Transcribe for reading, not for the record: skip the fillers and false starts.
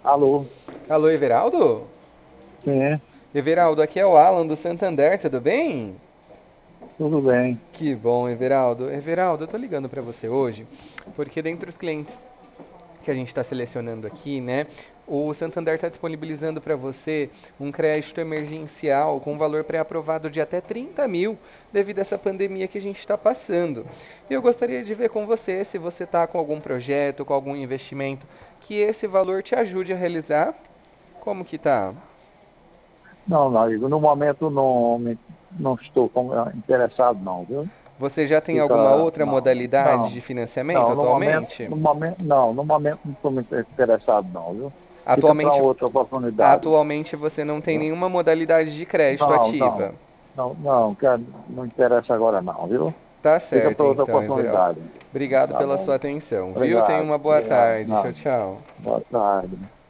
Alô? Alô, Everaldo? Sim, Everaldo, aqui é o Alan do Santander, tudo bem? tudo bem. Que bom, Everaldo. Everaldo, eu tô ligando pra você hoje porque dentre os clientes que a gente está selecionando aqui, né, o Santander está disponibilizando para você um crédito emergencial com valor pré-aprovado de até 30 mil devido a essa pandemia que a gente está passando. E eu gostaria de ver com você se você está com algum projeto, com algum investimento que esse valor te ajude a realizar. Como que tá? Não, amigo, no momento não estou interessado não, viu? Você já tem alguma Fica, outra modalidade de não, financiamento atualmente? no momento não estou muito interessado não, viu? Fica para Atualmente, outra oportunidade. atualmente você não tem Viu? nenhuma modalidade de crédito Não, não, ativa. não interessa agora não, viu? Tá Fica certo para outra então, Everaldo. oportunidade. Obrigado Tá pela bom. sua atenção, viu? Tenha Obrigado, uma boa obrigado. tarde. Tchau, Não, tchau. boa tarde.